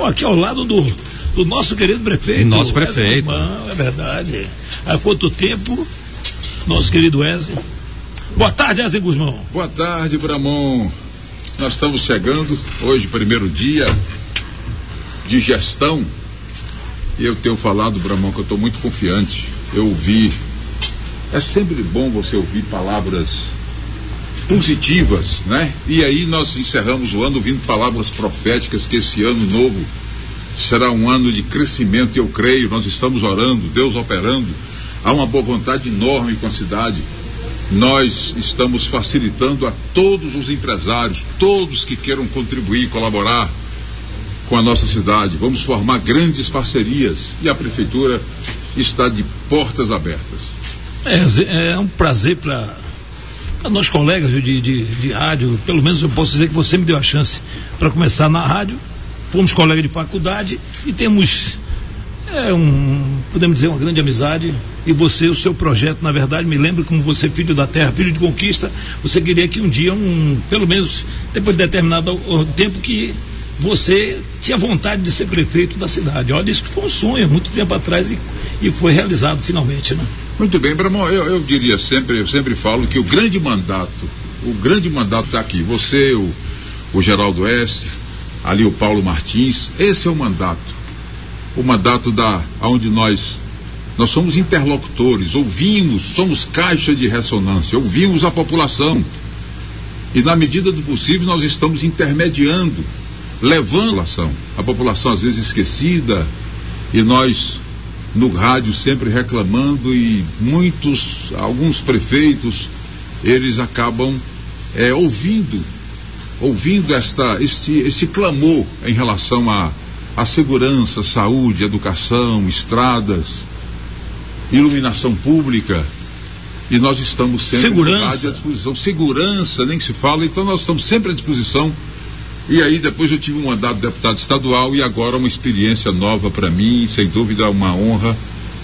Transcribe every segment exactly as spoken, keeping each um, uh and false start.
estou aqui ao lado do, do nosso querido prefeito. Nosso prefeito. Guzmão, é verdade. Há quanto tempo, nosso querido Wesley. Boa tarde, Wesley Guzmão. Boa tarde, Bramon. Nós estamos chegando, hoje, primeiro dia de gestão. E eu tenho falado, Bramon, que eu estou muito confiante. Eu ouvi. É sempre bom você ouvir palavras positivas, né? E aí nós encerramos o ano ouvindo palavras proféticas que esse ano novo será um ano de crescimento, e eu creio, nós estamos orando, Deus operando, há uma boa vontade enorme com a cidade. Nós estamos facilitando a todos os empresários, todos que queiram contribuir e colaborar com a nossa cidade. Vamos formar grandes parcerias e a prefeitura está de portas abertas. É, é um prazer para nós colegas de, de, de rádio, pelo menos eu posso dizer que você me deu a chance para começar na rádio. Fomos colegas de faculdade e temos é, um, podemos dizer, uma grande amizade. E você, o seu projeto, na verdade, me lembra como você, filho da terra, filho de conquista, você queria que um dia, um, pelo menos depois de determinado tempo, que você tinha vontade de ser prefeito da cidade. Olha, isso que foi um sonho, muito tempo atrás, e, e foi realizado finalmente, né? Muito bem, Bramon, eu, eu diria sempre, eu sempre falo que o grande mandato, o grande mandato está aqui. Você, o, o Geraldo Oeste, ali o Paulo Martins, esse é o mandato. O mandato da, onde nós, nós somos interlocutores, ouvimos, somos caixa de ressonância, ouvimos a população. E na medida do possível nós estamos intermediando, levando a população, a população às vezes esquecida, e nós no rádio sempre reclamando, e muitos, alguns prefeitos, eles acabam é, ouvindo, ouvindo esta, este, este clamor em relação a, a segurança, saúde, educação, estradas, iluminação pública, e nós estamos sempre segurança. à disposição. Segurança, nem se fala, então nós estamos sempre à disposição. E aí depois eu tive um mandato de deputado estadual e agora uma experiência nova para mim, sem dúvida uma honra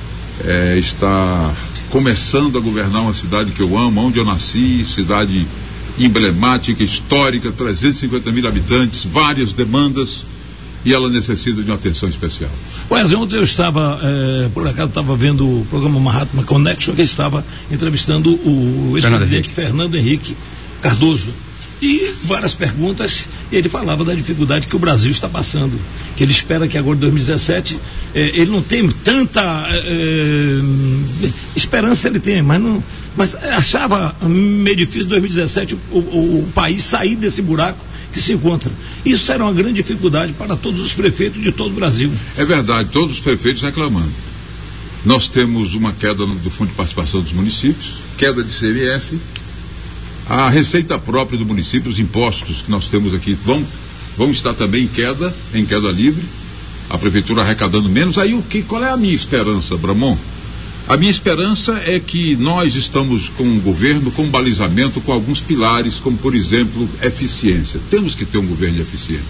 é, estar começando a governar uma cidade que eu amo, onde eu nasci, cidade emblemática, histórica, trezentos e cinquenta mil habitantes, várias demandas, e ela necessita de uma atenção especial. Wesley, ontem eu estava, eh, por acaso estava vendo o programa Mahatma Connection, que estava entrevistando o ex-presidente Fernando Henrique Cardoso. E várias perguntas, e ele falava da dificuldade que o Brasil está passando, que ele espera que agora em dois mil e dezessete, eh, ele não tem tanta eh, esperança, ele tem, mas, não, mas achava meio difícil em dois mil e dezessete o, o, o país sair desse buraco que se encontra. Isso era uma grande dificuldade para todos os prefeitos de todo o Brasil. É verdade, todos os prefeitos reclamando. Nós temos uma queda do Fundo de Participação dos Municípios, queda de C M S, a receita própria do município, os impostos que nós temos aqui vão, vão estar também em queda, em queda livre, a prefeitura arrecadando menos. Aí o que, qual é a minha esperança, Bramon? A minha esperança é que nós estamos com um governo com balizamento, com alguns pilares, como por exemplo, eficiência. Temos que ter um governo de eficiência.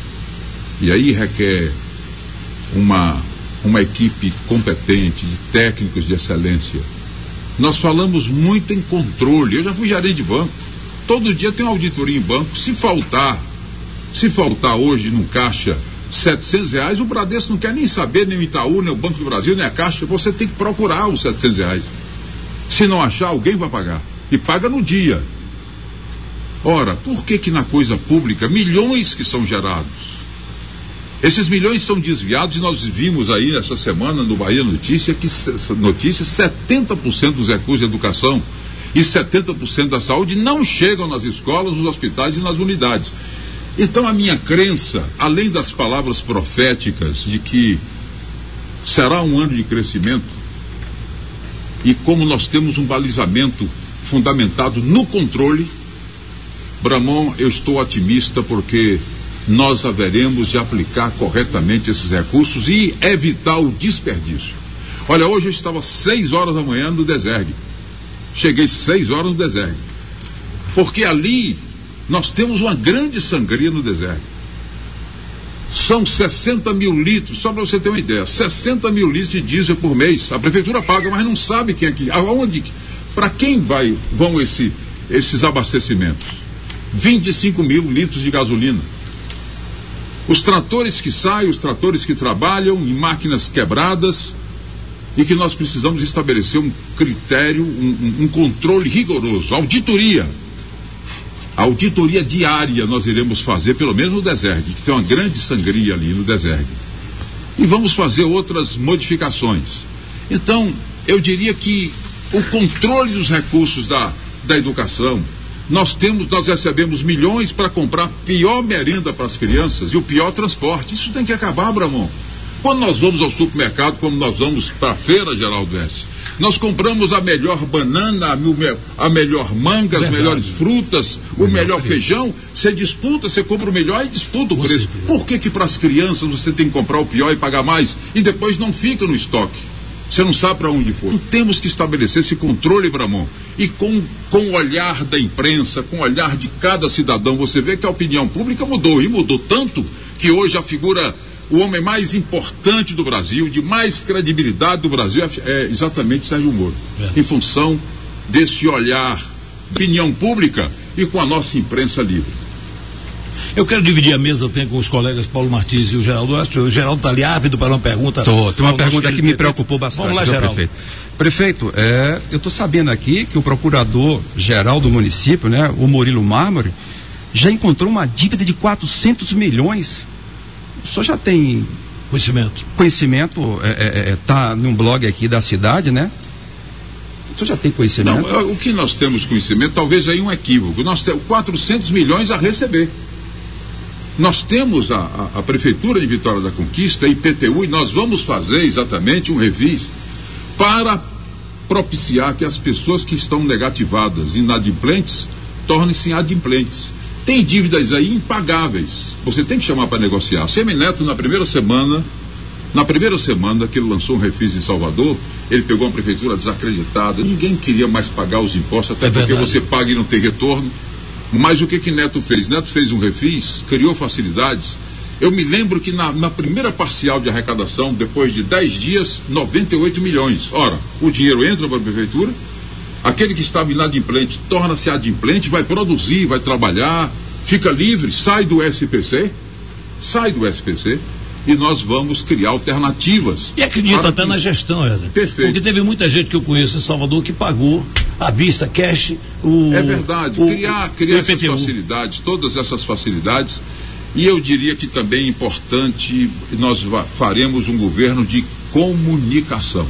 E aí requer uma, uma equipe competente, de técnicos de excelência. Nós falamos muito em controle. Eu já fui gerente de banco. Todo dia tem uma auditoria em banco. Se faltar, se faltar hoje num caixa setecentos reais, o Bradesco não quer nem saber, nem o Itaú, nem o Banco do Brasil, nem a Caixa. Você tem que procurar os setecentos reais. Se não achar, alguém vai pagar. E paga no dia. Ora, por que que na coisa pública, milhões que são gerados? Esses milhões são desviados, e nós vimos aí essa semana no Bahia Notícia que notícia, setenta por cento dos recursos de educação e setenta por cento da saúde não chegam nas escolas, nos hospitais e nas unidades. Então a minha crença, além das palavras proféticas de que será um ano de crescimento, e como nós temos um balizamento fundamentado no controle, Bramon, eu estou otimista porque nós haveremos de aplicar corretamente esses recursos e evitar o desperdício. Olha, hoje eu estava seis horas da manhã no Desergue. Cheguei seis horas no Desergue. Porque ali nós temos uma grande sangria no Desergue. São sessenta mil litros, só para você ter uma ideia, sessenta mil litros de diesel por mês. A prefeitura paga, mas não sabe quem é que, aonde, para quem vai, vão esse, esses abastecimentos. vinte e cinco mil litros de gasolina. Os tratores que saem, os tratores que trabalham em máquinas quebradas, e que nós precisamos estabelecer um critério, um, um, um controle rigoroso, auditoria. A auditoria diária nós iremos fazer, pelo menos no Desergue, que tem uma grande sangria ali no Desergue. E vamos fazer outras modificações. Então, eu diria que o controle dos recursos da, da educação, nós temos, nós recebemos milhões para comprar a pior merenda para as crianças e o pior transporte. Isso tem que acabar, Bramon. Quando nós vamos ao supermercado, como nós vamos para a feira, Geraldo S., nós compramos a melhor banana, a melhor manga, as melhores frutas, o melhor feijão. Você disputa, você compra o melhor e disputa o preço. Por que que para as crianças você tem que comprar o pior e pagar mais e depois não fica no estoque? Você não sabe para onde for. Então, temos que estabelecer esse controle, Bramon. E com, com o olhar da imprensa, com o olhar de cada cidadão, você vê que a opinião pública mudou. E mudou tanto que hoje a figura, o homem mais importante do Brasil, de mais credibilidade do Brasil, é, é exatamente Sérgio Moro. É. Em função desse olhar da opinião pública e com a nossa imprensa livre. Eu quero dividir a mesa, eu tenho com os colegas Paulo Martins e o Geraldo. O Geraldo está ali ávido para uma pergunta. Tô, tem uma pergunta que me preocupou bastante. Vamos lá, Geraldo. Prefeito, prefeito é, eu estou sabendo aqui que o procurador-geral do município, né, o Murilo Mármore, já encontrou uma dívida de quatrocentos milhões. O senhor já tem conhecimento? Conhecimento, está é, é, tá num blog aqui da cidade, né? O senhor já tem conhecimento? Não, o que nós temos conhecimento, talvez aí um equívoco. Nós temos quatrocentos milhões a receber. Nós temos a, a, a Prefeitura de Vitória da Conquista, a I P T U, e nós vamos fazer exatamente um revis para propiciar que as pessoas que estão negativadas, inadimplentes, tornem-se adimplentes. Tem dívidas aí impagáveis. Você tem que chamar para negociar. Semineto, na primeira semana, na primeira semana que ele lançou um refis em Salvador, ele pegou uma prefeitura desacreditada, ninguém queria mais pagar os impostos, até é porque verdade. Você paga e não tem retorno. Mas o que que Neto fez? Neto fez um refis, criou facilidades. Eu me lembro que na, na primeira parcial de arrecadação, depois de dez dias, noventa e oito milhões. Ora, o dinheiro entra para a prefeitura, aquele que estava inadimplente torna-se adimplente, vai produzir, vai trabalhar, fica livre, sai do S P C, sai do S P C, e nós vamos criar alternativas. E acredita até que... na gestão, Ezra. Perfeito. Porque teve muita gente que eu conheço em Salvador que pagou à vista, cash, o... É verdade, o, criar, criar o essas facilidades, todas essas facilidades, e eu diria que também é importante, nós faremos um governo de comunicação.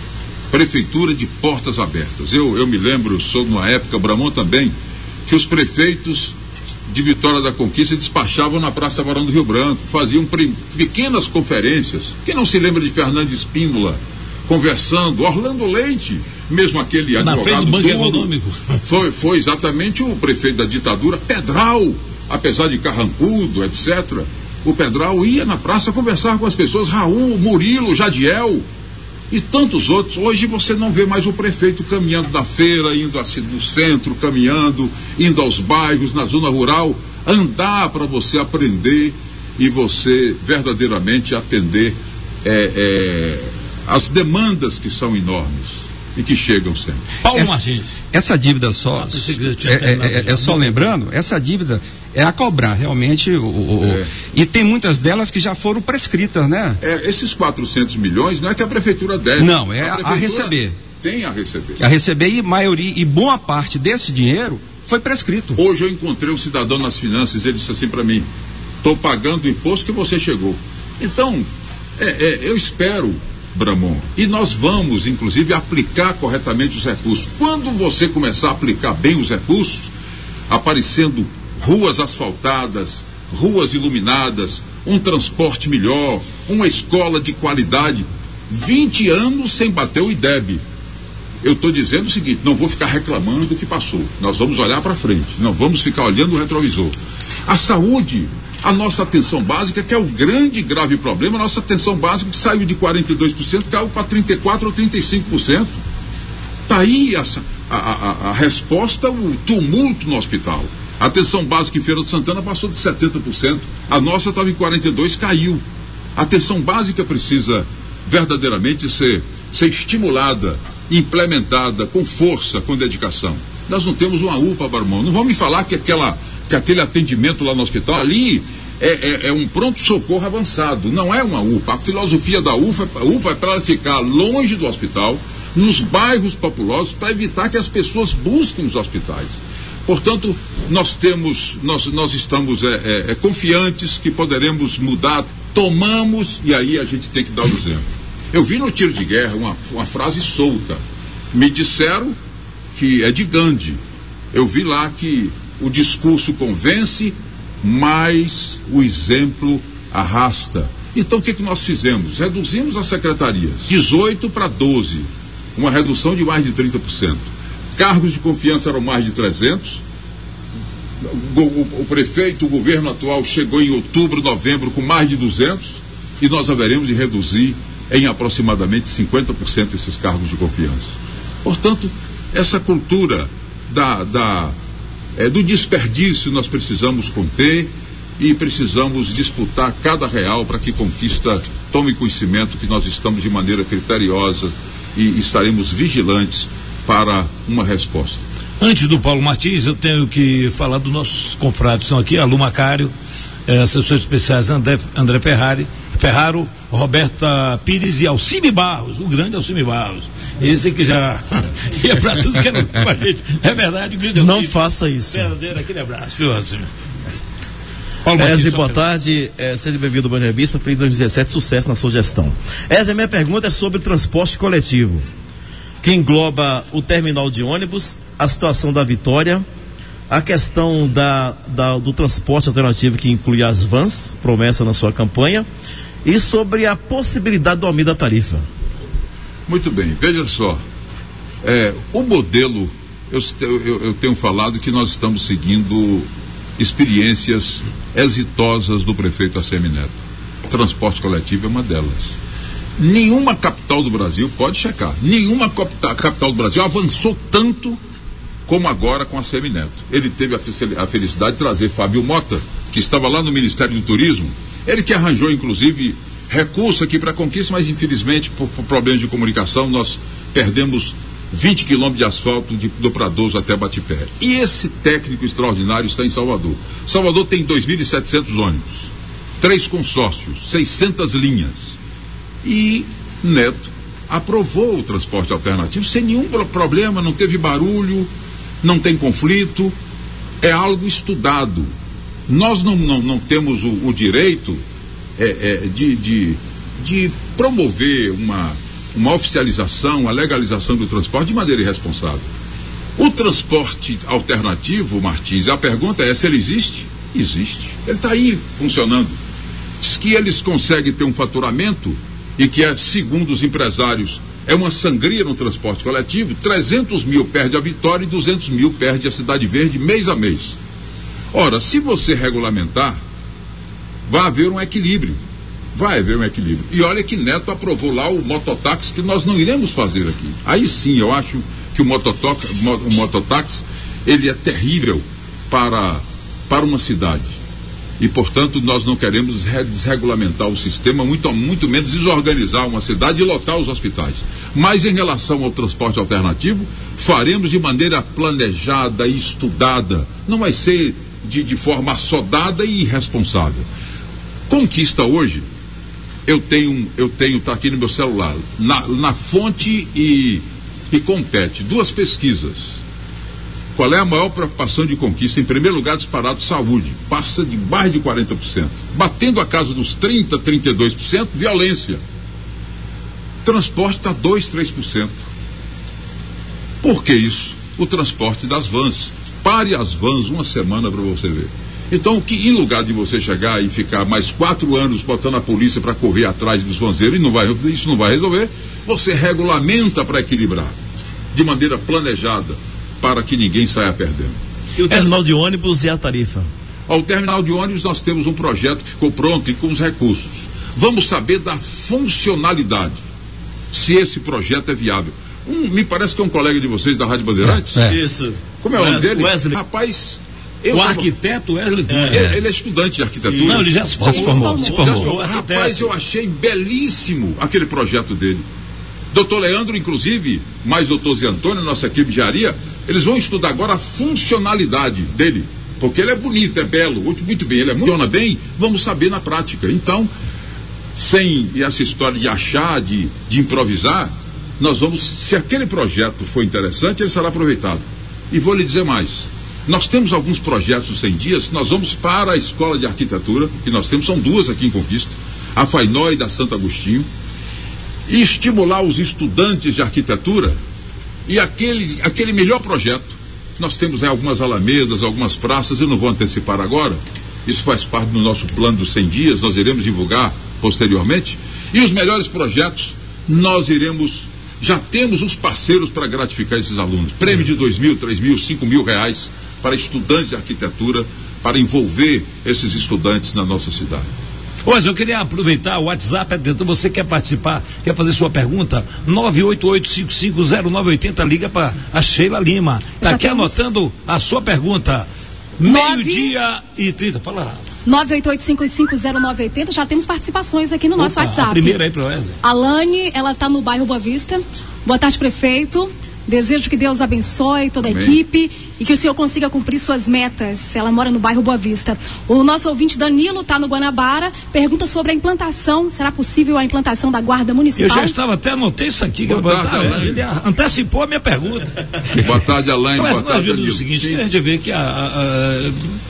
Prefeitura de portas abertas. Eu, eu me lembro, sou numa época, Bramon também, que os prefeitos de Vitória da Conquista despachavam na Praça Barão do Rio Branco, faziam pequenas conferências. Quem não se lembra de Fernando Espíndola conversando, Orlando Leite, mesmo aquele na advogado do Banco duro, Econômico. Foi, foi exatamente o prefeito da ditadura, Pedral, apesar de carrancudo, etcétera. O Pedral ia na praça conversar com as pessoas, Raul, Murilo, Jadiel e tantos outros. Hoje você não vê mais o prefeito caminhando na feira, indo assim no centro, caminhando, indo aos bairros, na zona rural, andar para você aprender e você verdadeiramente atender é, é, as demandas que são enormes e que chegam sempre. Paulo essa, Martins. Essa dívida só, ah, é, é, é, é só lembrando, essa dívida é a cobrar realmente, o, o, é. e tem muitas delas que já foram prescritas, né? É, esses quatrocentos milhões não é que a prefeitura deve. Não, é a, a receber. Tem a receber. A receber e maioria, e boa parte desse dinheiro foi prescrito. Hoje eu encontrei um cidadão nas finanças, ele disse assim para mim, estou pagando o imposto que você chegou. Então, é, é, eu espero, Bramon, e nós vamos, inclusive, aplicar corretamente os recursos. Quando você começar a aplicar bem os recursos, aparecendo ruas asfaltadas, ruas iluminadas, um transporte melhor, uma escola de qualidade, vinte anos sem bater o I D E B. Eu estou dizendo o seguinte, não vou ficar reclamando do que passou, nós vamos olhar para frente, não vamos ficar olhando o retrovisor. A saúde, a nossa atenção básica, que é o grande e grave problema, a nossa atenção básica que saiu de quarenta e dois por cento, caiu para trinta e quatro por cento ou trinta e cinco por cento. Está aí a, a, a, a resposta, o tumulto no hospital. A atenção básica em Feira de Santana passou de setenta por cento, a nossa estava em quarenta e dois por cento, caiu. A atenção básica precisa verdadeiramente ser, ser estimulada, implementada com força, com dedicação. Nós não temos uma U P A, Bramon. Não vão me falar que, aquela, que aquele atendimento lá no hospital, ali é, é, é um pronto-socorro avançado, não é uma U P A. A filosofia da U P A, a U P A é para ficar longe do hospital, nos bairros populosos, para evitar que as pessoas busquem os hospitais. Portanto, nós temos, nós, nós estamos é, é, é, confiantes que poderemos mudar, tomamos, e aí a gente tem que dar o exemplo. Eu vi no tiro de guerra uma, uma frase solta. Me disseram que é de Gandhi. Eu vi lá que o discurso convence, mas o exemplo arrasta. Então o que, que nós fizemos? Reduzimos as secretarias, dezoito para doze, uma redução de mais de trinta por cento. Cargos de confiança eram mais de trezentos. O, o, o prefeito, o governo atual chegou em outubro, novembro com mais de duzentos, e nós haveremos de reduzir em aproximadamente cinquenta por cento esses cargos de confiança. Portanto, essa cultura da, da, é, do desperdício nós precisamos conter e precisamos disputar cada real para que Conquista tome conhecimento que nós estamos de maneira criteriosa e estaremos vigilantes para uma resposta. Antes do Paulo Martins, eu tenho que falar dos nossos confrades. Estão aqui, Alu Macário, eh, assessores especiais André, André Ferrari, Ferraro, Roberta Pires e Alcime Barros, o grande Alcime Barros. Esse que já ia para tudo que era com a gente. É verdade, o grande Alcime. Não faça isso. Verdadeiro, aquele abraço, viu, Alcime? Eze, boa tarde, é, seja bem-vindo ao Bom Revista, feliz dois mil e dezessete, sucesso na sua gestão. Eze, minha pergunta é sobre transporte coletivo, que engloba o terminal de ônibus, a situação da Vitória, a questão da, da, do transporte alternativo que inclui as vans, promessa na sua campanha, e sobre a possibilidade do aumento da tarifa. Muito bem, veja só, é, o modelo, eu, eu, eu tenho falado que nós estamos seguindo experiências exitosas do prefeito ACM Neto. Transporte coletivo é uma delas. Nenhuma capital do Brasil, pode checar, nenhuma capital do Brasil avançou tanto como agora com a ACM Neto. Ele teve a felicidade de trazer Fábio Mota, que estava lá no Ministério do Turismo, ele que arranjou inclusive recurso aqui para a Conquista, mas infelizmente por, por problemas de comunicação nós perdemos vinte quilômetros de asfalto de do Pradoso até Batipé. E esse técnico extraordinário está em Salvador. Salvador tem dois mil e setecentos ônibus, três consórcios, seiscentas linhas. E Neto aprovou o transporte alternativo sem nenhum problema, não teve barulho, não tem conflito, é algo estudado. Nós não, não, não temos o, o direito é, é, de, de, de promover uma, uma oficialização, a legalização do transporte de maneira irresponsável. O transporte alternativo, Martins, a pergunta é se ele existe? Existe. Ele está aí funcionando. Diz que eles conseguem ter um faturamento e que é, segundo os empresários, é uma sangria no transporte coletivo. Trezentos mil perde a Vitória e duzentos mil perde a Cidade Verde mês a mês. Ora, se você regulamentar, vai haver um equilíbrio. Vai haver um equilíbrio. E olha que Neto aprovou lá o mototáxi, que nós não iremos fazer aqui. Aí sim, eu acho que o mototáxi, o mototáxi ele é terrível para, para uma cidade. E, portanto, nós não queremos desregulamentar o sistema, muito, muito menos desorganizar uma cidade e lotar os hospitais. Mas, em relação ao transporte alternativo, faremos de maneira planejada e estudada. Não vai ser de, de forma assodada e irresponsável. Conquista hoje, eu tenho, eu tenho, tá aqui no meu celular, na, na Fonte e, e Compete, duas pesquisas. Qual é a maior preocupação de Conquista? Em primeiro lugar, disparado saúde, passa de mais de quarenta por cento, batendo a casa dos trinta, trinta e dois por cento, violência. Transporte está dois, três por cento. Por que isso? O transporte das vans. Pare as vans uma semana para você ver. Então, que em lugar de você chegar e ficar mais quatro anos botando a polícia para correr atrás dos vanzeiros, e não vai, isso não vai resolver, você regulamenta para equilibrar, de maneira planejada, para que ninguém saia perdendo. E o terminal de ônibus e a tarifa? Ao terminal de ônibus nós temos um projeto que ficou pronto e com os recursos. Vamos saber da funcionalidade, se esse projeto é viável. Um, me parece que é um colega de vocês da Rádio Bandeirantes. É, é. Isso. Como é o nome dele? Wesley. Rapaz, eu o tava... arquiteto Wesley. É. Ele, ele é estudante de arquitetura. Não, ele já se formou. Já se formou. Se formou. Já se formou. Rapaz, eu achei belíssimo aquele projeto dele. Doutor Leandro, inclusive, mais doutor Zé Antônio, nossa equipe de engenharia, eles vão estudar agora a funcionalidade dele, porque ele é bonito, é belo, muito bem, ele é funciona bem, vamos saber na prática. Então, sem essa história de achar, de, de improvisar, nós vamos, se aquele projeto for interessante, ele será aproveitado. E vou lhe dizer mais, nós temos alguns projetos dos cem dias, nós vamos para a Escola de Arquitetura, que nós temos, são duas aqui em Conquista, a Fainó e da Santo Agostinho, e estimular os estudantes de arquitetura, e aquele, aquele melhor projeto, nós temos aí algumas alamedas, algumas praças, eu não vou antecipar agora, isso faz parte do nosso plano dos cem dias, nós iremos divulgar posteriormente, e os melhores projetos, nós iremos, já temos os parceiros para gratificar esses alunos, prêmio de dois mil, três mil, cinco mil reais para estudantes de arquitetura, para envolver esses estudantes na nossa cidade. Hoje eu queria aproveitar o WhatsApp, então você quer participar, quer fazer sua pergunta, nove oito oito cinco cinco zero nove oito zero, liga para a Sheila Lima, tá aqui temos... anotando a sua pergunta, meio-dia e trinta, fala lá. nove oito oito cinco cinco zero nove oito zero, já temos participações aqui no Opa, nosso WhatsApp. A primeira aí para o Wesley. A Lani, ela está no bairro Boa Vista. Boa tarde, prefeito. Desejo que Deus abençoe toda Amém. A equipe e que o senhor consiga cumprir suas metas. Ela mora no bairro Boa Vista. O nosso ouvinte Danilo está no Guanabara, pergunta sobre a implantação. Será possível a implantação da Guarda Municipal? Eu já estava até anotei isso aqui. Boa que tarde, eu, ele antecipou a minha pergunta. Boa tarde, Alain. Mas boa tarde, Danilo. O seguinte, que a gente vê que a, a, a,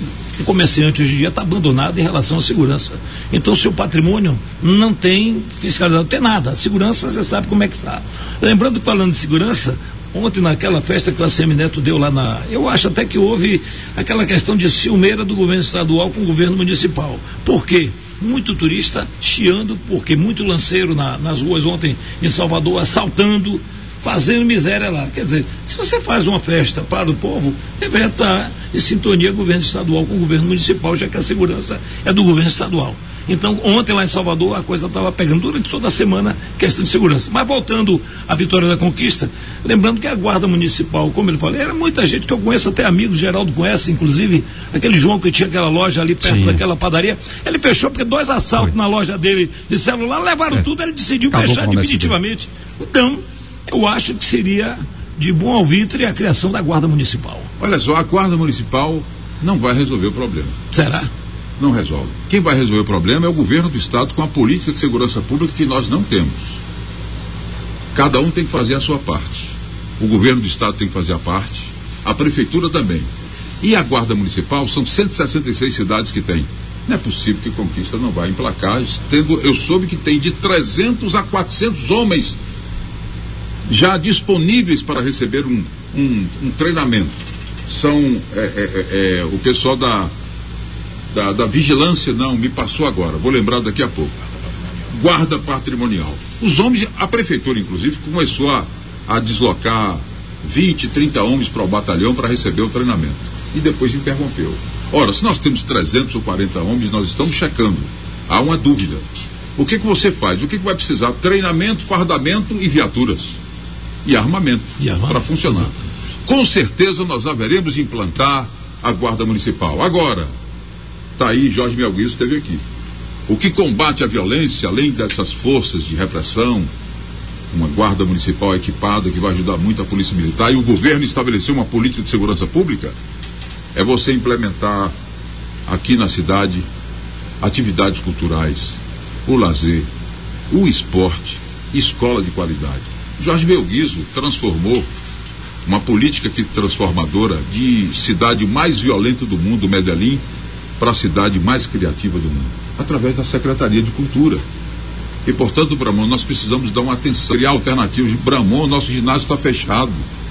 o comerciante hoje em dia está abandonado em relação à segurança. Então, seu patrimônio não tem fiscalização, não tem nada. A segurança, você sabe como é que está. Lembrando, falando de segurança, ontem naquela festa que o A C M Neto deu lá na... Eu acho até que houve aquela questão de ciumeira do governo estadual com o governo municipal. Por quê? Muito turista chiando, porque muito lanceiro na, nas ruas ontem em Salvador, assaltando, fazendo miséria lá. Quer dizer, se você faz uma festa para o povo, deveria estar em sintonia governo estadual com o governo municipal, já que a segurança é do governo estadual. Então, ontem lá em Salvador, a coisa estava pegando durante toda a semana questão de segurança. Mas voltando à Vitória da Conquista, lembrando que a Guarda Municipal, como ele falou, era muita gente que eu conheço, até amigos, Geraldo conhece, inclusive, aquele João que tinha aquela loja ali perto Sim. daquela padaria, ele fechou porque dois assaltos Foi. na loja dele de celular levaram é. tudo, ele decidiu Acabou fechar definitivamente. Então, eu acho que seria de bom alvitre a criação da Guarda Municipal. Olha só, a Guarda Municipal não vai resolver o problema. Será? Não resolve. Quem vai resolver o problema é o governo do estado com a política de segurança pública que nós não temos. Cada um tem que fazer a sua parte. O governo do estado tem que fazer a parte, a prefeitura também. E a Guarda Municipal são cento e sessenta e seis cidades que tem. Não é possível que Conquista não vai emplacar, tendo, eu soube que tem de trezentos a quatrocentos homens já disponíveis para receber um, um, um treinamento. São é, é, é, o pessoal da Da, da vigilância, não, me passou agora, vou lembrar daqui a pouco. Guarda patrimonial. Os homens, a prefeitura, inclusive, começou a, a deslocar vinte, trinta homens para o batalhão para receber o treinamento. E depois interrompeu. Ora, se nós temos trezentos ou quarenta homens, nós estamos checando. Há uma dúvida. O que que você faz? O que que vai precisar? Treinamento, fardamento e viaturas. E armamento, armamento para funcionar. Exatamente. Com certeza nós haveremos de implantar a Guarda Municipal. Agora, está aí, Jorge Melguizo esteve aqui. O que combate a violência, além dessas forças de repressão, uma guarda municipal equipada que vai ajudar muito a polícia militar, e o governo estabeleceu uma política de segurança pública, é você implementar aqui na cidade atividades culturais, o lazer, o esporte, escola de qualidade. Jorge Melguizo transformou uma política que transformadora de cidade mais violenta do mundo, Medellín, para a cidade mais criativa do mundo, através da Secretaria de Cultura. E, portanto, Bramon, nós precisamos dar uma atenção, criar alternativas. De Bramon, nosso ginásio está fechado.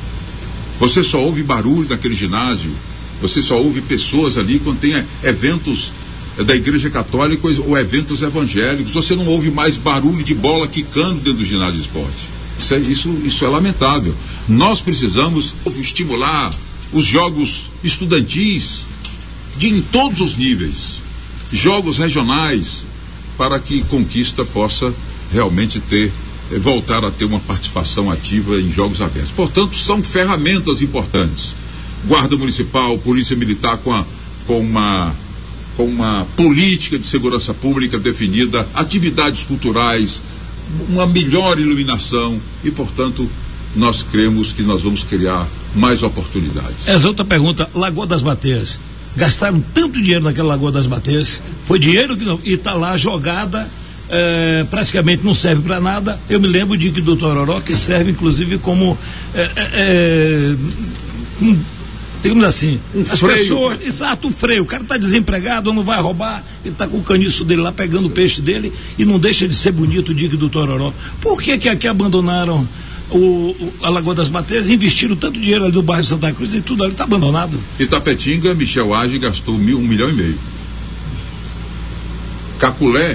Você só ouve barulho naquele ginásio, você só ouve pessoas ali quando tem eventos da Igreja Católica ou eventos evangélicos. Você não ouve mais barulho de bola quicando dentro do ginásio de esporte. Isso é, isso, isso é lamentável. Nós precisamos estimular os jogos estudantis, de em todos os níveis, jogos regionais, para que Conquista possa realmente ter, eh, voltar a ter uma participação ativa em jogos abertos. Portanto, são ferramentas importantes. Guarda Municipal, Polícia Militar com, a, com, uma, com uma política de segurança pública definida, atividades culturais, uma melhor iluminação e, portanto, nós cremos que nós vamos criar mais oportunidades. Essa outra pergunta, Lagoa das Bateias. gastaram tanto dinheiro naquela Lagoa das Bateias, foi dinheiro que não, e está lá jogada, é, praticamente não serve para nada. Eu me lembro de que do Tororó, que serve inclusive como é, é, um, digamos assim, um as freio. Pessoas, exato, um freio, o cara está desempregado, não vai roubar, ele está com o caniço dele lá pegando o peixe dele e não deixa de ser bonito o dique do Tororó. Por que que aqui abandonaram o, o, a Lagoa das Bateias, investiram tanto dinheiro ali no bairro de Santa Cruz e tudo ali está abandonado? Itapetinga, Michel Age gastou mil, um milhão e meio. Caculé,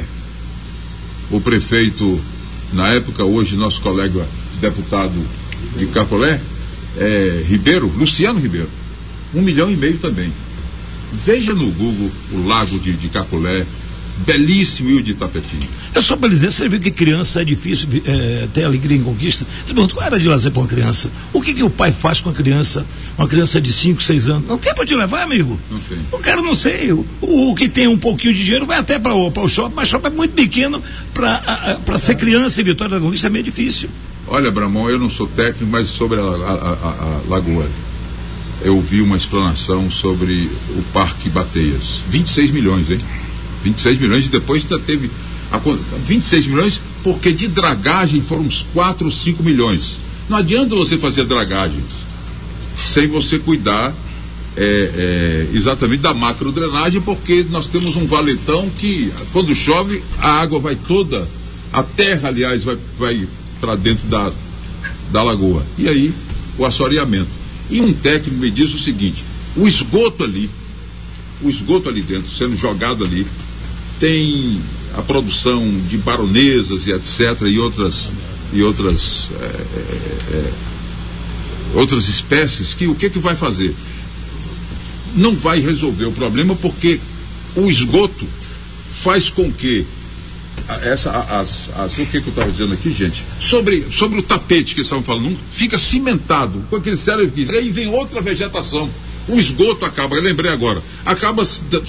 o prefeito, na época, hoje nosso colega deputado de Caculé, é, Ribeiro, Luciano Ribeiro, um milhão e meio também. Veja no Google o lago de, de Caculé, belíssimo, e o de Itapetinga. É só para dizer, você vê que criança é difícil é, ter alegria em conquista. Eu pergunto, qual era de lazer para uma criança? O que que o pai faz com a criança, uma criança de cinco, seis anos? Não tem para te levar, amigo? Não tem. O cara, não sei, o, o que tem um pouquinho de dinheiro vai até para o, o shopping, mas o shopping é muito pequeno, para ser criança em Vitória da Conquista é meio difícil. Olha, Bramão, eu não sou técnico, mas sobre a, a, a, a Lagoa, eu vi uma explanação sobre o Parque Bateias. vinte e seis milhões, hein? vinte e seis milhões, e depois ainda teve a, vinte e seis milhões, porque de dragagem foram uns quatro, cinco milhões. Não adianta você fazer dragagem sem você cuidar é, é, exatamente da macro drenagem, porque nós temos um valetão que quando chove a água vai toda, a terra aliás vai, vai para dentro da, da lagoa, e aí o assoreamento. E um técnico me diz o seguinte: o esgoto ali, o esgoto ali dentro, sendo jogado ali, tem a produção de baronesas e etc, e outras e outras é, é, é, outras espécies, que o que que vai fazer? Não vai resolver o problema, porque o esgoto faz com que essa, as, as, o que que eu estava dizendo aqui, gente? Sobre, sobre o tapete que eles estavam falando, fica cimentado com aquele cérebro que aí vem outra vegetação. O esgoto acaba, eu lembrei agora, acaba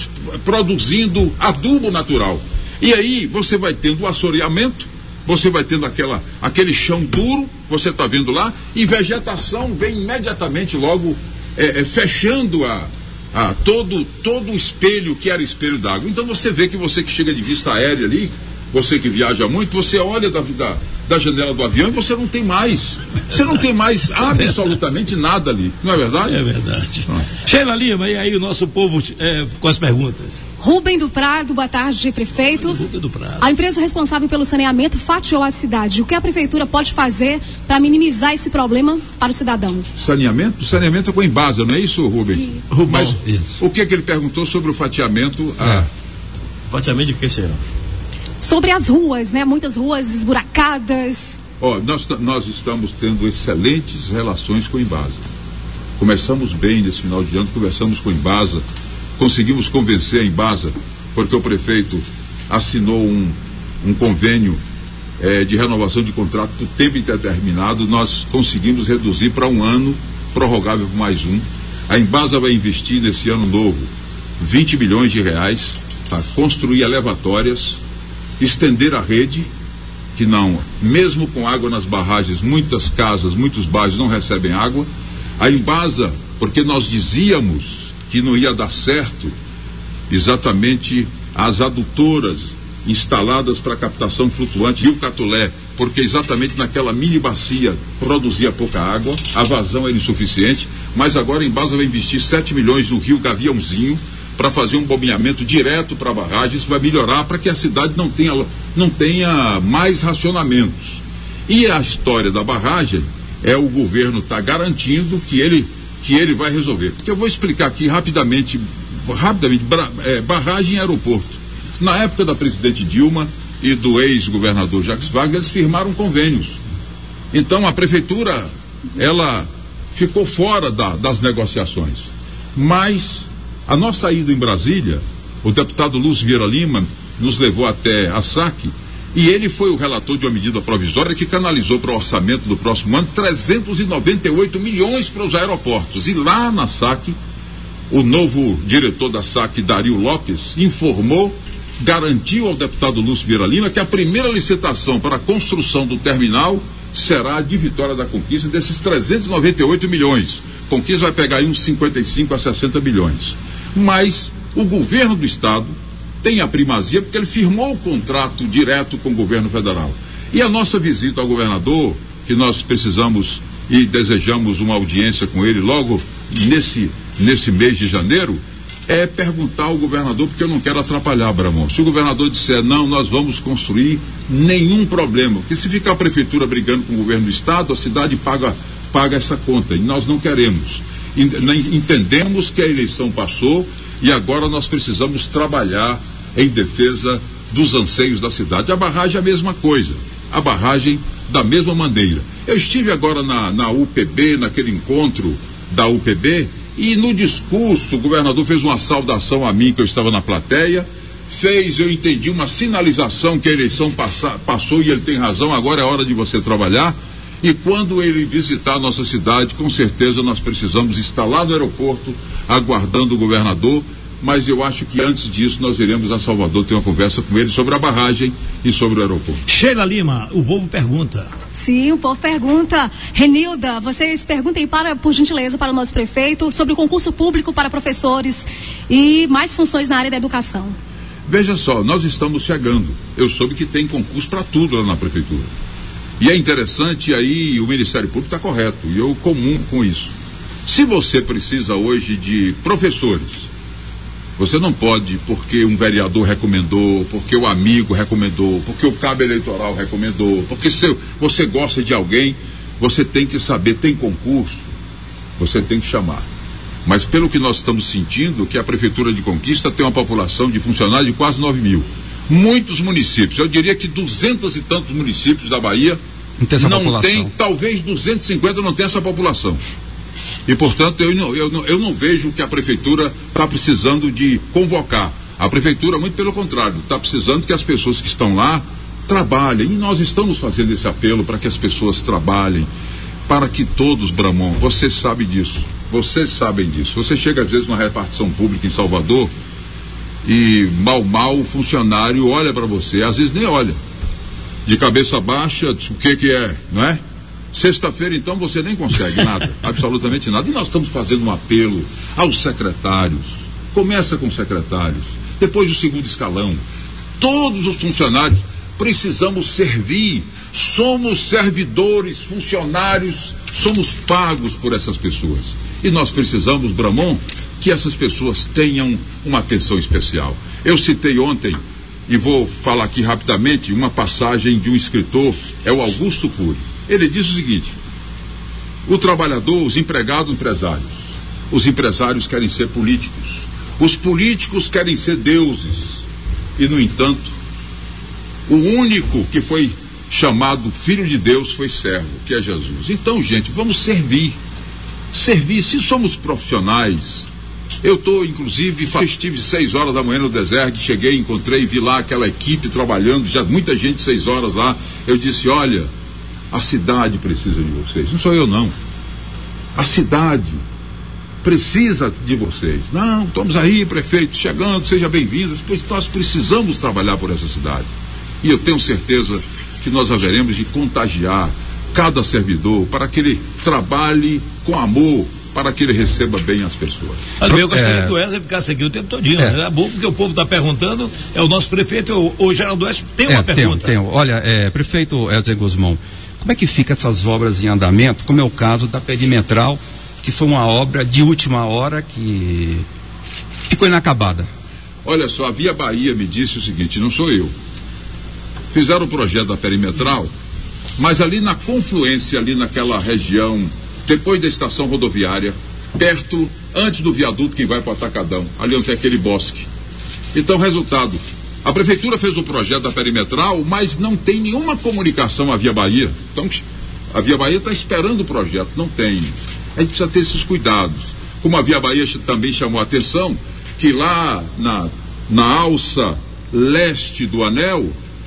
produzindo adubo natural. E aí você vai tendo o assoreamento, você vai tendo aquela, aquele chão duro, você está vendo lá, e vegetação vem imediatamente logo é, é, fechando a, a, todo, todo o espelho que era espelho d'água. Então você vê que você que chega de vista aérea ali, você que viaja muito, você olha da, da, da janela do avião e você não tem mais, você não tem mais absolutamente nada ali, não é verdade? É verdade. Ah. Sheila Lima, e aí o nosso povo é, com as perguntas. Rubem do Prado, boa tarde, prefeito. Rubem do Prado. A empresa responsável pelo saneamento fatiou a cidade. O que a prefeitura pode fazer para minimizar esse problema para o cidadão? Saneamento? Saneamento é com Embasa, não é isso, Rubem? Que... Mas isso. O que que ele perguntou sobre o fatiamento? É. Ah. Fatiamento de que, Sheila? Sobre as ruas, né? Muitas ruas esburacadas. Ó, oh, nós, nós estamos tendo excelentes relações com a Embasa. Começamos bem nesse final de ano, conversamos com a Embasa, conseguimos convencer a Embasa, porque o prefeito assinou um, um convênio eh, de renovação de contrato por tempo indeterminado. Nós conseguimos reduzir para um ano, prorrogável por mais um. A Embasa vai investir nesse ano novo vinte milhões de reais para construir elevatórias, estender a rede, que não, mesmo com água nas barragens, muitas casas, muitos bairros não recebem água. A Embasa, porque nós dizíamos que não ia dar certo exatamente as adutoras instaladas para captação flutuante Rio Catulé, porque exatamente naquela mini bacia produzia pouca água, a vazão era insuficiente, mas agora a Embasa vai investir sete milhões no Rio Gaviãozinho para fazer um bombeamento direto para a barragem. Isso vai melhorar para que a cidade não tenha, não tenha mais racionamentos. E a história da barragem é o governo tá garantindo que ele, que ele vai resolver. Porque eu vou explicar aqui rapidamente, rapidamente, é, barragem e aeroporto. Na época da presidente Dilma e do ex-governador Jacques Wagner, eles firmaram convênios. Então a prefeitura, ela ficou fora da, das negociações. Mas a nossa ida em Brasília, o deputado Lúcio Vieira Lima nos levou até a SAC, e ele foi o relator de uma medida provisória que canalizou para o orçamento do próximo ano trezentos e noventa e oito milhões para os aeroportos. E lá na SAC, o novo diretor da SAC, Dario Lopes, informou, garantiu ao deputado Lúcio Vieira Lima que a primeira licitação para a construção do terminal será de Vitória da Conquista, desses trezentos e noventa e oito milhões. Conquista vai pegar aí uns cinquenta e cinco a sessenta milhões. Mas o governo do estado tem a primazia porque ele firmou o contrato direto com o governo federal. E a nossa visita ao governador, que nós precisamos e desejamos uma audiência com ele logo nesse, nesse mês de janeiro, é perguntar ao governador, porque eu não quero atrapalhar, Bramon. Se o governador disser, não, nós vamos construir, nenhum problema. Porque se ficar a prefeitura brigando com o governo do estado, a cidade paga, paga essa conta. E nós não queremos. Entendemos que a eleição passou e agora nós precisamos trabalhar em defesa dos anseios da cidade. A barragem é a mesma coisa. A barragem da mesma maneira. Eu estive agora na, na U P B, naquele encontro da U P B, e no discurso o governador fez uma saudação a mim, que eu estava na plateia, fez, eu entendi, uma sinalização que a eleição passa, passou e ele tem razão, agora é hora de você trabalhar. E quando ele visitar a nossa cidade, com certeza nós precisamos estar lá no aeroporto, aguardando o governador, mas eu acho que antes disso nós iremos a Salvador ter uma conversa com ele sobre a barragem e sobre o aeroporto. Sheila Lima, o povo pergunta. Sim, o povo pergunta. Renilda, vocês perguntem para, por gentileza, para o nosso prefeito sobre o concurso público para professores e mais funções na área da educação. Veja só, nós estamos chegando. Eu soube que tem concurso para tudo lá na prefeitura. E é interessante, aí o Ministério Público está correto, e eu comungo com isso. Se você precisa hoje de professores, você não pode, porque um vereador recomendou, porque o amigo recomendou, porque o cabo eleitoral recomendou, porque se você gosta de alguém, você tem que saber, tem concurso, você tem que chamar. Mas pelo que nós estamos sentindo, que a Prefeitura de Conquista tem uma população de funcionários de quase nove mil. Muitos municípios, eu diria que duzentos e tantos municípios da Bahia não tem, essa não tem, talvez duzentos e cinquenta não tem essa população. E, portanto, eu não, eu não, eu não vejo que a prefeitura está precisando de convocar. A prefeitura, muito pelo contrário, está precisando que as pessoas que estão lá trabalhem. E nós estamos fazendo esse apelo para que as pessoas trabalhem, para que todos, Bramon, você sabe disso, vocês sabem disso. Você chega às vezes numa repartição pública em Salvador e mal, mal o funcionário olha para você, às vezes nem olha. De cabeça baixa, o que que é, não é? Sexta-feira, então, você nem consegue nada, absolutamente nada. E nós estamos fazendo um apelo aos secretários. Começa com os secretários, depois o segundo escalão. Todos os funcionários precisamos servir. Somos servidores, funcionários, somos pagos por essas pessoas. E nós precisamos, Bramon, que essas pessoas tenham uma atenção especial. Eu citei ontem, e vou falar aqui rapidamente, uma passagem de um escritor, é o Augusto Cury. Ele diz o seguinte: o trabalhador, os empregados, empresários. Os empresários querem ser políticos. Os políticos querem ser deuses. E, no entanto, o único que foi chamado filho de Deus foi servo, que é Jesus. Então, gente, vamos servir. Servir, se somos profissionais. Eu estou, inclusive, estive seis horas da manhã no deserto, cheguei, encontrei, vi lá aquela equipe trabalhando, já muita gente, seis horas lá. Eu disse, olha, a cidade precisa de vocês, não sou eu não. A cidade precisa de vocês. Não, estamos aí, prefeito, chegando, seja bem-vindo, pois nós precisamos trabalhar por essa cidade. E eu tenho certeza que nós haveremos de contagiar cada servidor para que ele trabalhe com amor, para que ele receba bem as pessoas. Olha, eu gostaria é... que o Wesley ficasse aqui o tempo todinho, é. Era bom porque o povo está perguntando, é o nosso prefeito, o, o Geraldo Oeste tem uma é, pergunta. Tenho, tenho. Olha, é, prefeito Elzer Guzmão, como é que fica essas obras em andamento, como é o caso da perimetral, que foi uma obra de última hora que ficou inacabada? Olha só, a Via Bahia me disse o seguinte, não sou eu. Fizeram o projeto da perimetral, mas ali na confluência, ali naquela região, depois da estação rodoviária, perto, antes do viaduto que vai para o Atacadão, ali onde tem aquele bosque. Então, resultado, a prefeitura fez o projeto da perimetral, mas não tem nenhuma comunicação à Via Bahia. Então, a Via Bahia está esperando o projeto, não tem. A gente precisa ter esses cuidados. Como a Via Bahia também chamou a atenção, que lá na, na alça leste do anel,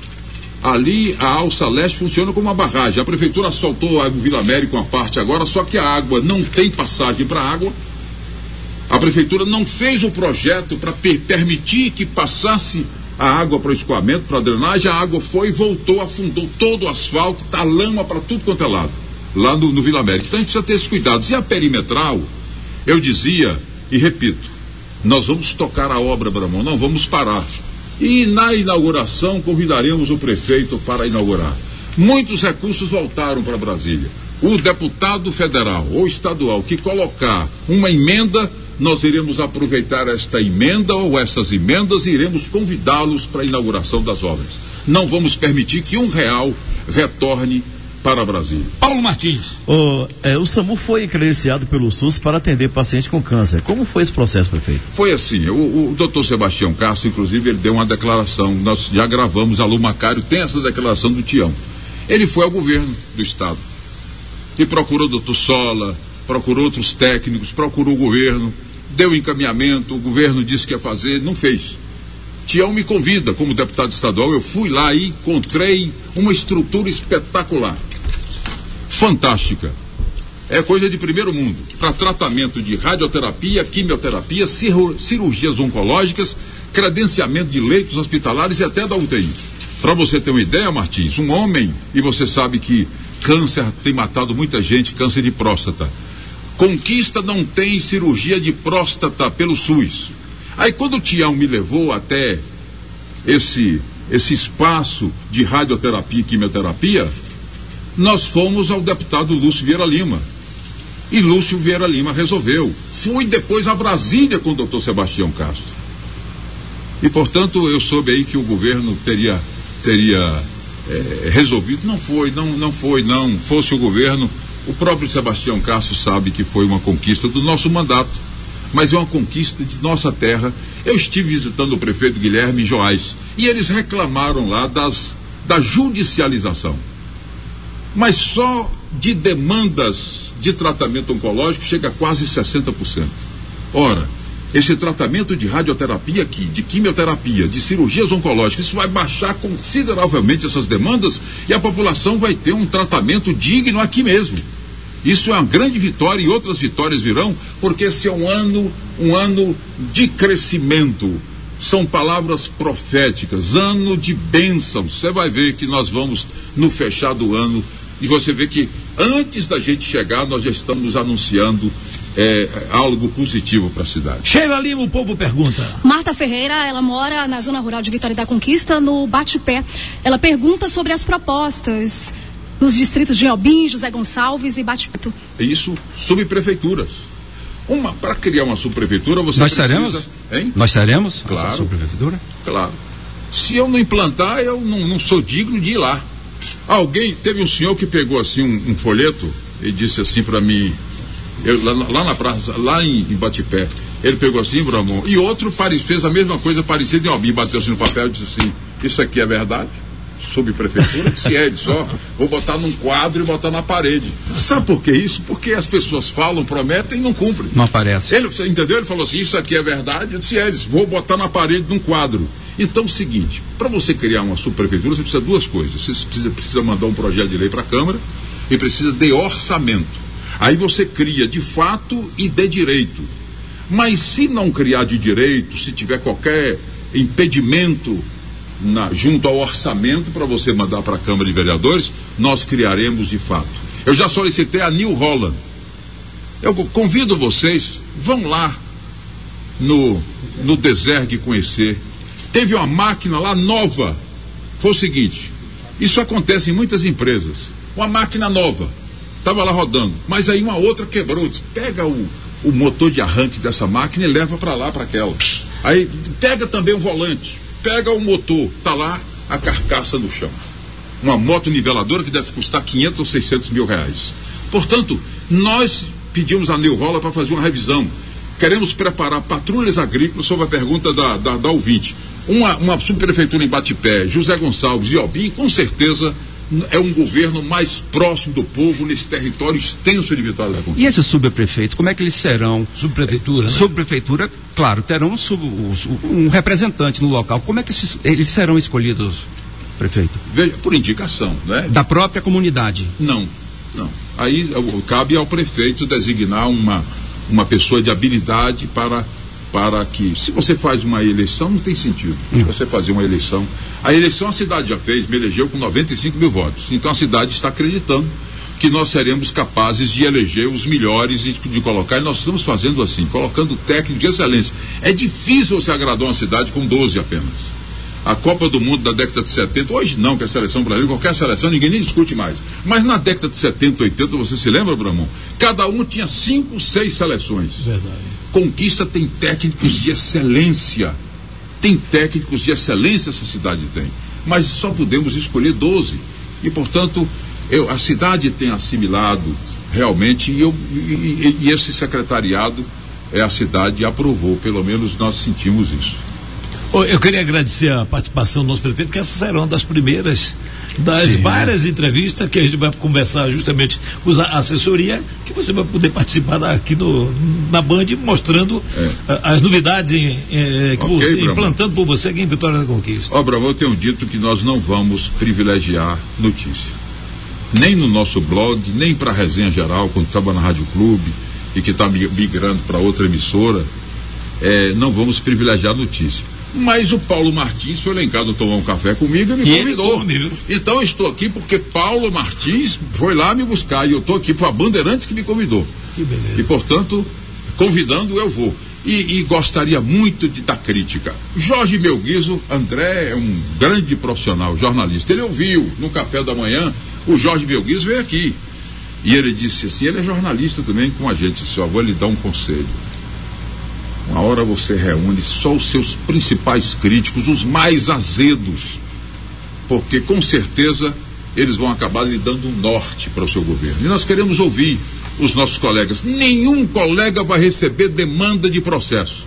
ali a alça leste funciona como uma barragem. A prefeitura asfaltou a Vila América uma parte agora, só que a água não tem passagem para a água. A prefeitura não fez o projeto para per- permitir que passasse a água para o escoamento, para a drenagem. A água foi e voltou, afundou todo o asfalto, tá lama para tudo quanto é lado, lá no, no Vila América. Então a gente precisa ter esses cuidados. E a perimetral, eu dizia e repito, Nós vamos tocar a obra, Bramon, não vamos parar. E na inauguração convidaremos o prefeito para inaugurar. Muitos recursos voltaram para Brasília. O deputado federal ou estadual que colocar uma emenda, nós iremos aproveitar esta emenda ou essas emendas e iremos convidá-los para a inauguração das obras. Não vamos permitir que um real retorne para Brasília. Paulo Martins. O, é, o SAMU foi credenciado pelo SUS para atender pacientes com câncer. Como foi esse processo, prefeito? Foi assim, o, o doutor Sebastião Castro, inclusive, ele deu uma declaração, nós já gravamos, Alô Macário tem essa declaração do Tião. Ele foi ao governo do estado e procurou o doutor Sola, procurou outros técnicos, procurou o governo, deu encaminhamento, o governo disse que ia fazer, não fez. Tião me convida como deputado estadual, eu fui lá e encontrei uma estrutura espetacular, fantástica. É coisa de primeiro mundo, para tratamento de radioterapia, quimioterapia, cirurgias oncológicas, credenciamento de leitos hospitalares e até da U T I. Para você ter uma ideia, Martins, um homem, e você sabe que câncer tem matado muita gente, câncer de próstata. Conquista não tem cirurgia de próstata pelo SUS. Aí quando o Tião me levou até esse, esse espaço de radioterapia e quimioterapia, nós fomos ao deputado Lúcio Vieira Lima. E Lúcio Vieira Lima resolveu. Fui depois a Brasília com o doutor Sebastião Castro. E portanto eu soube aí que o governo teria, teria é, resolvido. Não foi, não, não foi, não. Fosse o governo, o próprio Sebastião Castro sabe que foi uma conquista do nosso mandato. Mas é uma conquista de nossa terra. Eu estive visitando o prefeito Guilherme Joás e eles reclamaram lá das, da judicialização. Mas só de demandas de tratamento oncológico chega a quase sessenta por cento. Ora, esse tratamento de radioterapia aqui, de quimioterapia, de cirurgias oncológicas, isso vai baixar consideravelmente essas demandas e a população vai ter um tratamento digno aqui mesmo. Isso é uma grande vitória e outras vitórias virão, porque esse é um ano, um ano de crescimento. São palavras proféticas, ano de bênção. Você vai ver que nós vamos no fechar do ano e você vê que antes da gente chegar nós já estamos anunciando é, algo positivo para a cidade. Sheila Lima, o povo pergunta. Marta Ferreira, ela mora na zona rural de Vitória da Conquista, no Bate-Pé. Ela pergunta sobre as propostas nos distritos de Albim, José Gonçalves e Bate-Pé. Isso, subprefeituras. Uma, para criar uma subprefeitura, você Nós precisa... teremos? Hein? Nós teremos claro, essa subprefeitura? Claro. Se eu não implantar, eu não, não sou digno de ir lá. Alguém, teve um senhor que pegou assim um, um folheto e disse assim para mim, eu, lá, lá na praça, lá em, em Bate-Pé, ele pegou assim, Bramon, e outro pare, fez a mesma coisa parecida em Albim, bateu assim no papel e disse assim, isso aqui é verdade? Subprefeitura, que se é, ele só vou botar num quadro e botar na parede. Sabe por que isso? Porque as pessoas falam, prometem e não cumprem. Não aparece. Ele, entendeu? Ele falou assim, isso aqui é verdade, eu disse, é, eles vou botar na parede num quadro. Então, é o seguinte, para você criar uma subprefeitura, você precisa de duas coisas. Você precisa, precisa mandar um projeto de lei para a Câmara e precisa de orçamento. Aí você cria de fato e de direito. Mas se não criar de direito, se tiver qualquer impedimento Na, junto ao orçamento para você mandar para a Câmara de Vereadores, nós criaremos de fato. Eu já solicitei a New Holland. Eu convido vocês, vão lá no, no Desergue conhecer. Teve uma máquina lá nova. Foi o seguinte, isso acontece em muitas empresas. Uma máquina nova, estava lá rodando, mas aí uma outra quebrou. Diz, pega o, o motor de arranque dessa máquina e leva para lá, para aquela. Aí pega também o volante. Pega o motor, tá lá a carcaça no chão. Uma moto niveladora que deve custar quinhentos ou seiscentos mil reais. Portanto, nós pedimos a New Holland para fazer uma revisão. Queremos preparar patrulhas agrícolas sobre a pergunta da, da, da ouvinte. Uma, uma subprefeitura em Bate-Pé, José Gonçalves e Albim, com certeza é um governo mais próximo do povo nesse território extenso de Vitória da Conquista. E esses subprefeitos, como é que eles serão? Subprefeitura, né? Subprefeitura, claro, terão um, sub, um representante no local. Como é que eles serão escolhidos, prefeito? Veja, por indicação, né? Da própria comunidade? Não, não. Aí cabe ao prefeito designar uma, uma pessoa de habilidade para, para que, se você faz uma eleição, não tem sentido. Hum. Você fazer uma eleição. A eleição a cidade já fez, me elegeu com noventa e cinco mil votos. Então a cidade está acreditando que nós seremos capazes de eleger os melhores e de colocar, e nós estamos fazendo assim, colocando técnico de excelência. É difícil você agradar uma cidade com doze apenas. A Copa do Mundo da década de setenta, hoje não, que a seleção brasileira, qualquer seleção, ninguém nem discute mais. Mas na década de setenta, oitenta, você se lembra, Bramon? Cada um tinha cinco, seis seleções. Verdade. Conquista tem técnicos de excelência. Tem técnicos de excelência, essa cidade tem. Mas só podemos escolher doze. E, portanto, eu, a cidade tem assimilado realmente, e, eu, e, e esse secretariado, é, a cidade aprovou, pelo menos nós sentimos isso. Eu queria agradecer a participação do nosso prefeito, que essa será uma das primeiras das Sim. várias entrevistas que a gente vai conversar justamente com a assessoria, que você vai poder participar aqui no, na Band, mostrando é. a, as novidades em, em, que okay, você, implantando por você aqui em Vitória da Conquista. Ó, oh, Bravo, eu tenho dito que nós não vamos privilegiar notícia. Nem no nosso blog, nem para a resenha geral, quando estava na Rádio Clube e que está migrando para outra emissora, é, não vamos privilegiar notícia. Mas o Paulo Martins foi lá em casa tomar um café comigo e me e convidou. Então eu estou aqui porque Paulo Martins foi lá me buscar e eu estou aqui, foi a Bandeirantes que me convidou. Que beleza. E portanto, convidando eu vou. E, e gostaria muito de dar crítica. Jorge Melguizo, André é um grande profissional, jornalista. Ele ouviu no café da manhã, o Jorge Melguizo veio aqui. E ele disse assim, ele é jornalista também com a gente, só vou lhe dar um conselho. Uma hora você reúne só os seus principais críticos, os mais azedos, porque com certeza eles vão acabar lhe dando um norte para o seu governo. E nós queremos ouvir os nossos colegas. Nenhum colega vai receber demanda de processo.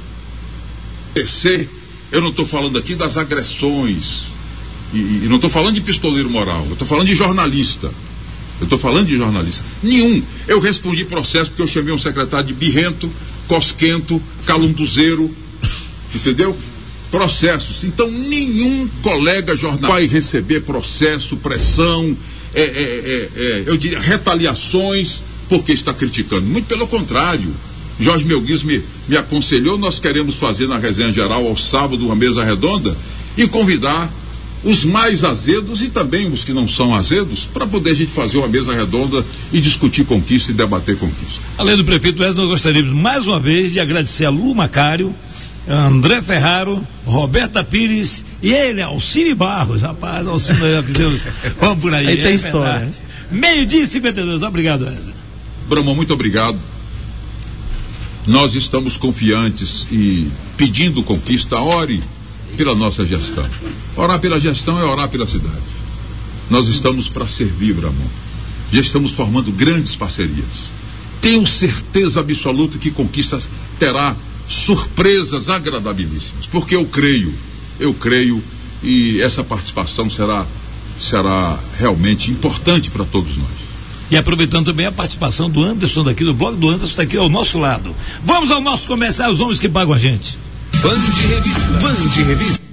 P C, eu não estou falando aqui das agressões, e, e não estou falando de pistoleiro moral, eu estou falando de jornalista. Eu estou falando de jornalista. Nenhum. Eu respondi processo porque eu chamei um secretário de birrento, cosquento, calunduzeiro, entendeu? Processos. Então nenhum colega jornalista vai receber processo, pressão, é, é, é, é, eu diria retaliações porque está criticando. Muito pelo contrário. Jorge Melguizo me, me aconselhou, nós queremos fazer na resenha geral ao sábado uma mesa redonda e convidar os mais azedos e também os que não são azedos, para poder a gente fazer uma mesa redonda e discutir conquista e debater conquista. Além do prefeito Wesley, nós gostaríamos mais uma vez de agradecer a Lu Macário, André Ferraro, Roberta Pires e ele, Alcine Barros, rapaz, Alcine, vamos por aí. Aí tem é história. Meio-dia e cinquenta e dois, obrigado, Wesley. Bramo, muito obrigado. Nós estamos confiantes e pedindo conquista, ore pela nossa gestão. Orar pela gestão é orar pela cidade. Nós estamos para servir, Bramon. Já estamos formando grandes parcerias. Tenho certeza absoluta que Conquista terá surpresas agradabilíssimas, porque eu creio, eu creio e essa participação será, será realmente importante para todos nós. E aproveitando também a participação do Anderson daqui do blog do Anderson, está aqui ao nosso lado. Vamos ao nosso comercial, os homens que pagam a gente. Band Revista. Band Revista.